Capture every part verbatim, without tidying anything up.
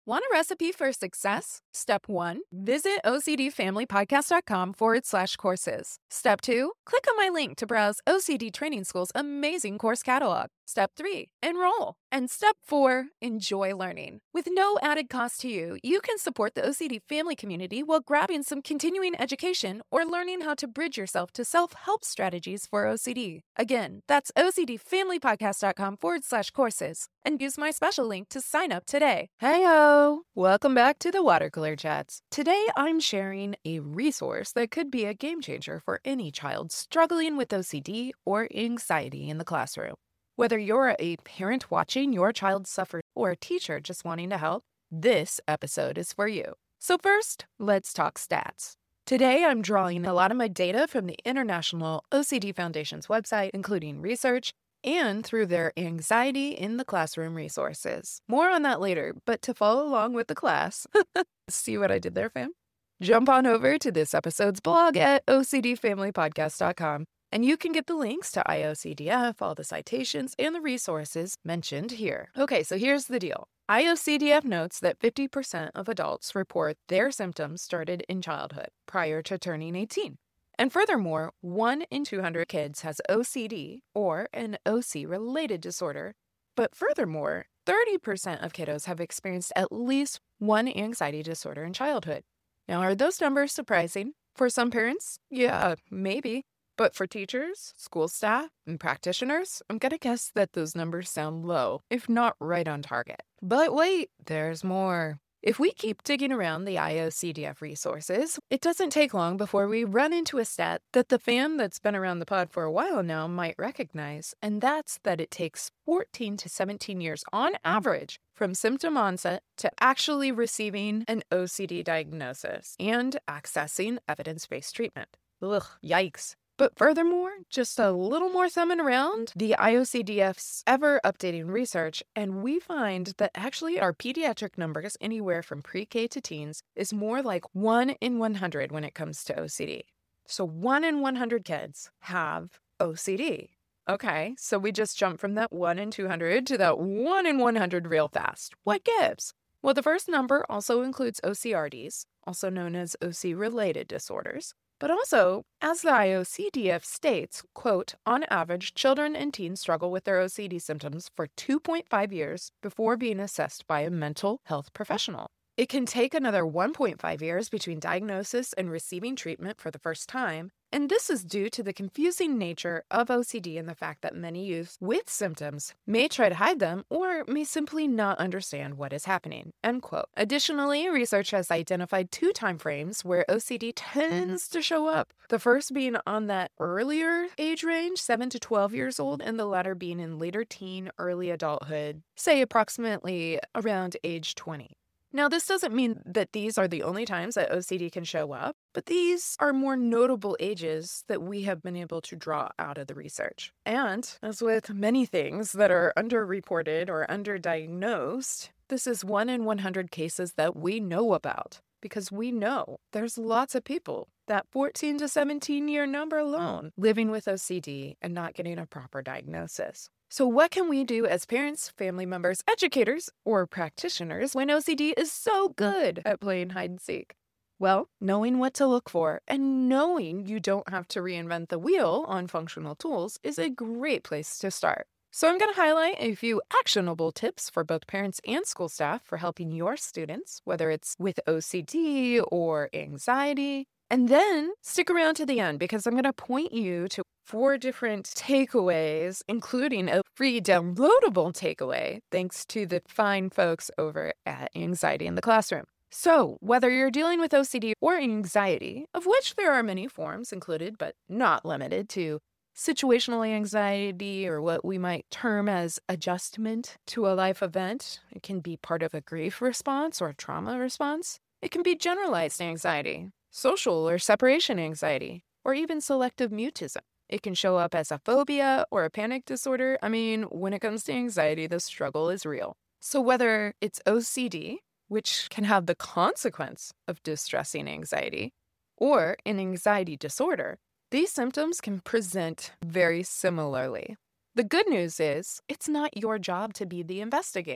Want a recipe for success? Step one, visit ocdfamilypodcast.com forward slash courses. Step two, click on my link to browse O C D Training School's amazing course catalog. Step three, enroll. And step four, enjoy learning. With no added cost to you, you can support the O C D family community while grabbing some continuing education or learning how to bridge yourself to self-help strategies for O C D. Again, that's ocdfamilypodcast.com forward slash courses. And use my special link to sign up today. Hey-ho! Welcome back to the Watercolor Chats. Today, I'm sharing a resource that could be a game changer for any child struggling with O C D or anxiety in the classroom. Whether you're a parent watching your child suffer or a teacher just wanting to help, this episode is for you. So first, let's talk stats. Today, I'm drawing a lot of my data from the International O C D Foundation's website, including research, and through their Anxiety in the Classroom resources. More on that later, but to follow along with the class, see what I did there, fam? Jump on over to this episode's blog at o c d family podcast dot com, and you can get the links to I O C D F, all the citations, and the resources mentioned here. Okay, so here's the deal. I O C D F notes that fifty percent of adults report their symptoms started in childhood, prior to turning eighteen. And furthermore, one in two hundred kids has O C D or an O C-related disorder. But furthermore, thirty percent of kiddos have experienced at least one anxiety disorder in childhood. Now, are those numbers surprising? For some parents, yeah, maybe. But for teachers, school staff, and practitioners, I'm gonna guess that those numbers sound low, if not right on target. But wait, there's more. If we keep digging around the I O C D F resources, it doesn't take long before we run into a stat that the fam that's been around the pod for a while now might recognize, and that's that it takes fourteen to seventeen years on average from symptom onset to actually receiving an O C D diagnosis and accessing evidence-based treatment. Ugh, yikes. But furthermore, just a little more thumbing around the I O C D F's ever-updating research, and we find that actually our pediatric numbers anywhere from pre-K to teens is more like one in one hundred when it comes to O C D. So one in one hundred kids have O C D. Okay, so we just jumped from that one in two hundred to that one in one hundred real fast. What gives? Well, the first number also includes O C R Ds, also known as O C-related disorders. But also, as the I O C D F states, quote, on average, children and teens struggle with their O C D symptoms for two point five years before being assessed by a mental health professional. It can take another one point five years between diagnosis and receiving treatment for the first time, and this is due to the confusing nature of O C D and the fact that many youth with symptoms may try to hide them or may simply not understand what is happening, end quote. Additionally, research has identified two timeframes where O C D tends to show up. The first being on that earlier age range, seven to twelve years old, and the latter being in later teen, early adulthood, say approximately around age twenty. Now, this doesn't mean that these are the only times that O C D can show up, but these are more notable ages that we have been able to draw out of the research. And as with many things that are underreported or underdiagnosed, this is one in one hundred cases that we know about because we know there's lots of people, that fourteen to seventeen year number alone, living with O C D and not getting a proper diagnosis. So what can we do as parents, family members, educators, or practitioners when O C D is so good at playing hide and seek? Well, knowing what to look for and knowing you don't have to reinvent the wheel on functional tools is a great place to start. So I'm going to highlight a few actionable tips for both parents and school staff for helping your students, whether it's with O C D or anxiety. And then stick around to the end because I'm going to point you to four different takeaways, including a free downloadable takeaway, thanks to the fine folks over at Anxiety in the Classroom. So, whether you're dealing with O C D or anxiety, of which there are many forms included, but not limited to situational anxiety or what we might term as adjustment to a life event, it can be part of a grief response or a trauma response. It can be generalized anxiety, social or separation anxiety, or even selective mutism. It can show up as a phobia or a panic disorder. I mean, when it comes to anxiety, the struggle is real. So whether it's O C D, which can have the consequence of distressing anxiety, or an anxiety disorder, these symptoms can present very similarly. The good news is, it's not your job to be the investigator.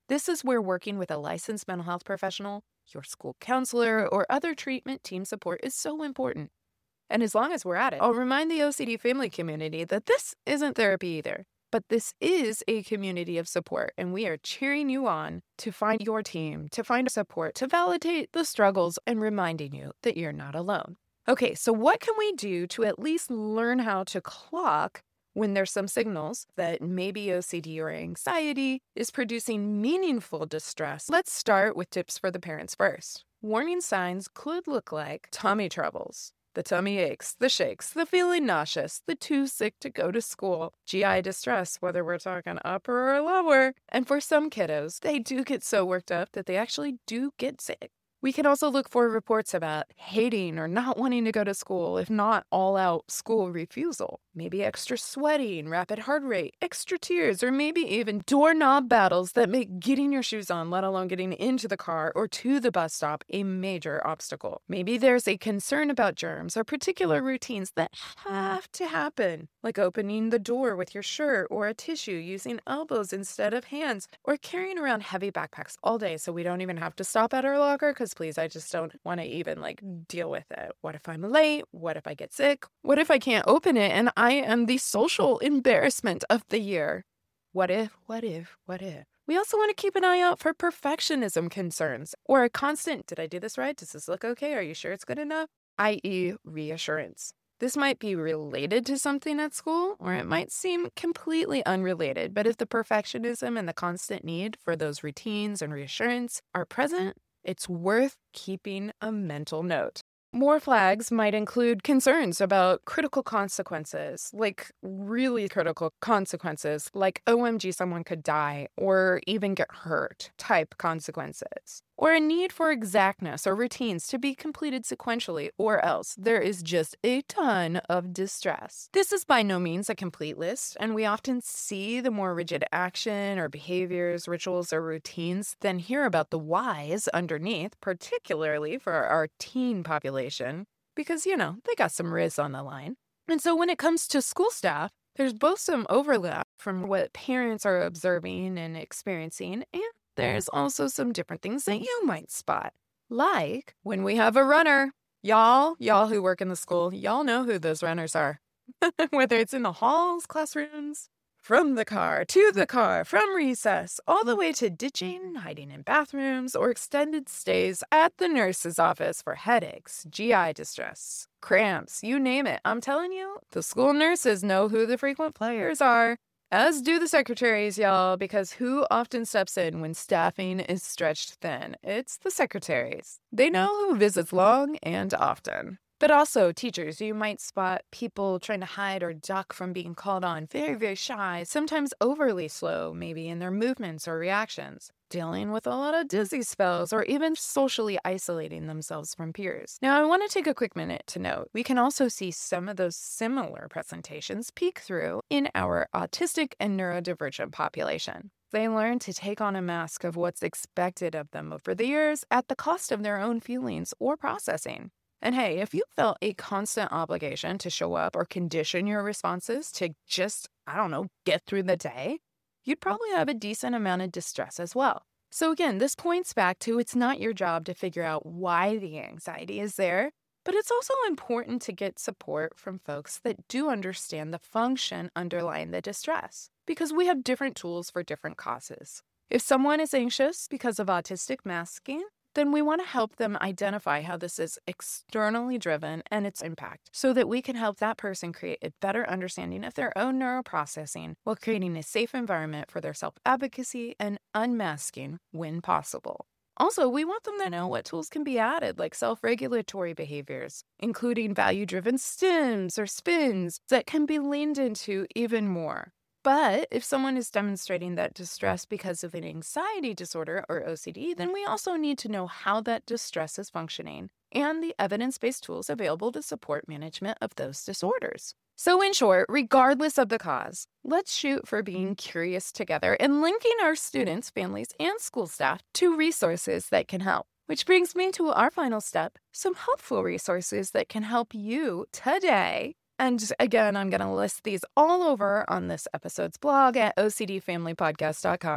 This is where working with a licensed mental health professional, your school counselor, or other treatment team support is so important. And as long as we're at it, I'll remind the O C D family community that this isn't therapy either, but this is a community of support, and we are cheering you on to find your team, to find support, to validate the struggles, and reminding you that you're not alone. Okay, so what can we do to at least learn how to clock when there's some signals that maybe O C D or anxiety is producing meaningful distress? Let's start with tips for the parents first. Warning signs could look like tummy troubles, the tummy aches, the shakes, the feeling nauseous, the too sick to go to school, G I distress, whether we're talking upper or lower. And for some kiddos, they do get so worked up that they actually do get sick. We can also look for reports about hating or not wanting to go to school, if not all-out school refusal. Maybe extra sweating, rapid heart rate, extra tears, or maybe even doorknob battles that make getting your shoes on, let alone getting into the car or to the bus stop, a major obstacle. Maybe there's a concern about germs or particular routines that have to happen, like opening the door with your shirt or a tissue, using elbows instead of hands, or carrying around heavy backpacks all day so we don't even have to stop at our locker because please, I just don't want to even like deal with it. What if I'm late? What if I get sick? What if I can't open it and I am the social embarrassment of the year? What if, what if, what if? We also want to keep an eye out for perfectionism concerns or a constant, did I do this right? Does this look okay? Are you sure it's good enough? that is reassurance. This might be related to something at school, or it might seem completely unrelated. But if the perfectionism and the constant need for those routines and reassurance are present, it's worth keeping a mental note. More flags might include concerns about critical consequences, like really critical consequences, like O M G, someone could die or even get hurt type consequences, or a need for exactness or routines to be completed sequentially, or else there is just a ton of distress. This is by no means a complete list, and we often see the more rigid action or behaviors, rituals, or routines than hear about the whys underneath, particularly for our teen population, because, you know, they got some riz on the line. And so when it comes to school staff, there's both some overlap from what parents are observing and experiencing, and there's also some different things that you might spot. Like when we have a runner. Y'all, y'all who work in the school, y'all know who those runners are. Whether it's in the halls, classrooms, from the car, to the car, from recess, all the way to ditching, hiding in bathrooms, or extended stays at the nurse's office for headaches, G I distress, cramps, you name it. I'm telling you, the school nurses know who the frequent flyers are. As do the secretaries, y'all, because who often steps in when staffing is stretched thin? It's the secretaries. They know who visits long and often. But also, teachers, you might spot people trying to hide or duck from being called on, very, very shy, sometimes overly slow, maybe in their movements or reactions, dealing with a lot of dizzy spells, or even socially isolating themselves from peers. Now, I want to take a quick minute to note, we can also see some of those similar presentations peek through in our autistic and neurodivergent population. They learn to take on a mask of what's expected of them over the years at the cost of their own feelings or processing. And hey, if you felt a constant obligation to show up or condition your responses to just, I don't know, get through the day, you'd probably have a decent amount of distress as well. So again, this points back to it's not your job to figure out why the anxiety is there, but it's also important to get support from folks that do understand the function underlying the distress, because we have different tools for different causes. If someone is anxious because of autistic masking, then we want to help them identify how this is externally driven and its impact, so that we can help that person create a better understanding of their own neuroprocessing while creating a safe environment for their self-advocacy and unmasking when possible. Also, we want them to know what tools can be added, like self-regulatory behaviors, including value-driven stims or spins that can be leaned into even more. But if someone is demonstrating that distress because of an anxiety disorder or O C D, then we also need to know how that distress is functioning and the evidence-based tools available to support management of those disorders. So in short, regardless of the cause, let's shoot for being curious together and linking our students, families, and school staff to resources that can help. Which brings me to our final step, some helpful resources that can help you today. And again, I'm going to list these all over on this episode's blog at O C D family podcast dot com.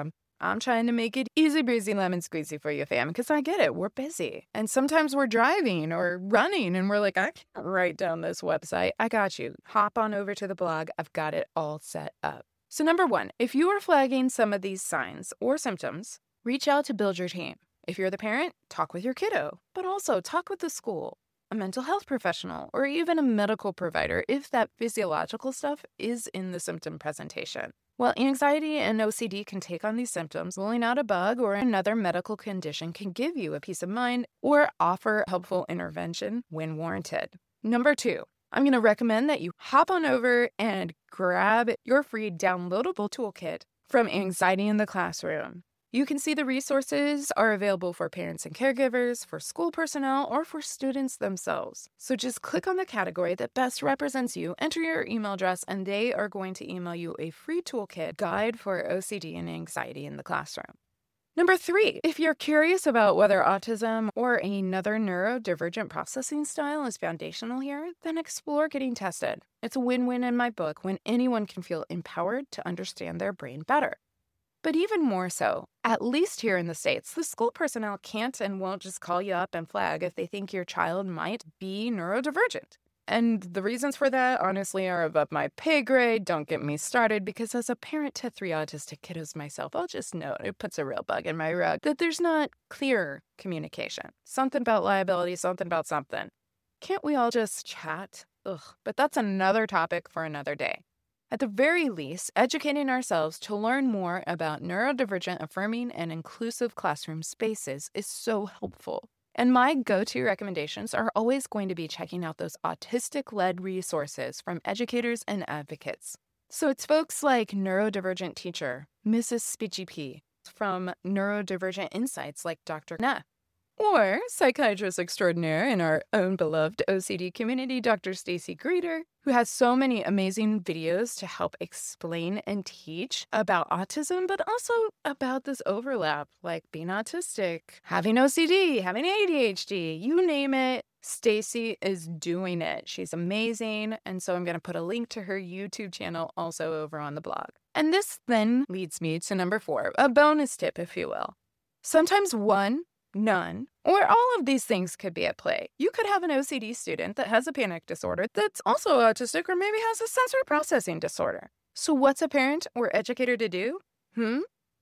I'm trying to make it easy breezy lemon squeezy for you, fam, because I get it. We're busy. And sometimes we're driving or running and we're like, I can't write down this website. I got you. Hop on over to the blog. I've got it all set up. So number one, if you are flagging some of these signs or symptoms, reach out to build your team. If you're the parent, talk with your kiddo, but also talk with the school, a mental health professional, or even a medical provider if that physiological stuff is in the symptom presentation. While anxiety and O C D can take on these symptoms, ruling out a bug or another medical condition can give you a peace of mind or offer helpful intervention when warranted. Number two, I'm going to recommend that you hop on over and grab your free downloadable toolkit from Anxiety in the Classroom. You can see the resources are available for parents and caregivers, for school personnel, or for students themselves. So just click on the category that best represents you, enter your email address, and they are going to email you a free toolkit guide for O C D and anxiety in the classroom. Number three, if you're curious about whether autism or another neurodivergent processing style is foundational here, then explore getting tested. It's a win-win in my book when anyone can feel empowered to understand their brain better. But even more so, at least here in the States, the school personnel can't and won't just call you up and flag if they think your child might be neurodivergent. And the reasons for that, honestly, are above my pay grade. Don't get me started, because as a parent to three autistic kiddos myself, I'll just note it puts a real bug in my rug that there's not clear communication. Something about liability, something about something. Can't we all just chat? Ugh, but that's another topic for another day. At the very least, educating ourselves to learn more about neurodivergent affirming and inclusive classroom spaces is so helpful. And my go-to recommendations are always going to be checking out those autistic-led resources from educators and advocates. So it's folks like neurodivergent teacher, Missus Speechy P, from Neurodivergent Insights like Doctor Neff, or psychiatrist extraordinaire in our own beloved O C D community, Doctor Stacy Greeter, who has so many amazing videos to help explain and teach about autism, but also about this overlap, like being autistic, having O C D, having A D H D, you name it. Stacy is doing it. She's amazing. And so I'm going to put a link to her YouTube channel also over on the blog. And this then leads me to number four, a bonus tip, if you will. Sometimes one, none, or all of these things could be at play. You could have an O C D student that has a panic disorder that's also autistic or maybe has a sensory processing disorder. So what's a parent or educator to do? Hmm?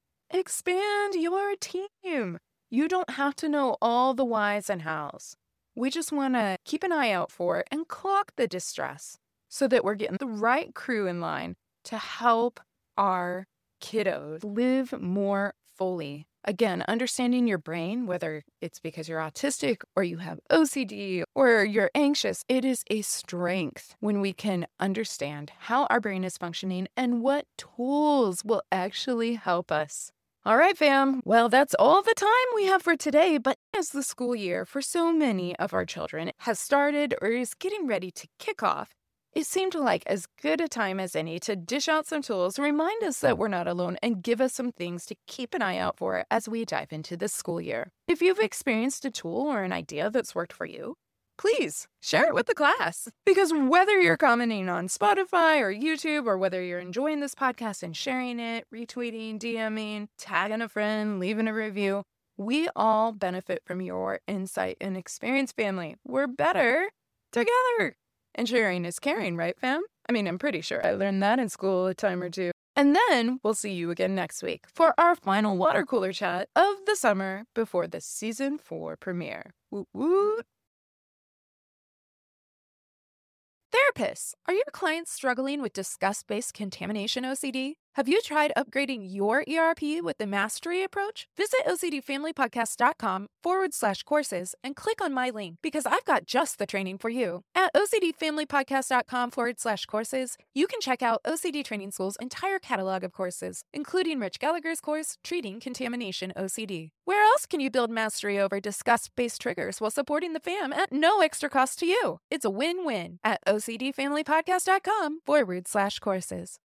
Expand your team. You don't have to know all the whys and hows. We just want to keep an eye out for and clock the distress so that we're getting the right crew in line to help our kiddos live more fully. Again, understanding your brain, whether it's because you're autistic or you have O C D or you're anxious, it is a strength when we can understand how our brain is functioning and what tools will actually help us. All right, fam. Well, that's all the time we have for today, but as the school year for so many of our children has started or is getting ready to kick off, it seemed like as good a time as any to dish out some tools, remind us that we're not alone, and give us some things to keep an eye out for as we dive into this school year. If you've experienced a tool or an idea that's worked for you, please share it with the class. Because whether you're commenting on Spotify or YouTube, or whether you're enjoying this podcast and sharing it, retweeting, DMing, tagging a friend, leaving a review, we all benefit from your insight and experience, family. We're better together. And sharing is caring, right, fam? I mean, I'm pretty sure I learned that in school a time or two. And then we'll see you again next week for our final water cooler chat of the summer before the season four premiere. Woot woot! Therapists, are your clients struggling with disgust-based contamination O C D? Have you tried upgrading your E R P with the Mastery approach? Visit ocdfamilypodcast.com forward slash courses and click on my link, because I've got just the training for you. At ocdfamilypodcast.com forward slash courses, you can check out O C D Training School's entire catalog of courses, including Rich Gallagher's course, Treating Contamination O C D. Where else can you build mastery over disgust-based triggers while supporting the fam at no extra cost to you? It's a win-win at ocdfamilypodcast.com forward slash courses.